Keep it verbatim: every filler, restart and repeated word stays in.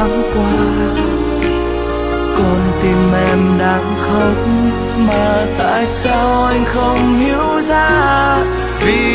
thoáng qua, con tim em đang khóc mà tại sao anh không hiểu ra, vì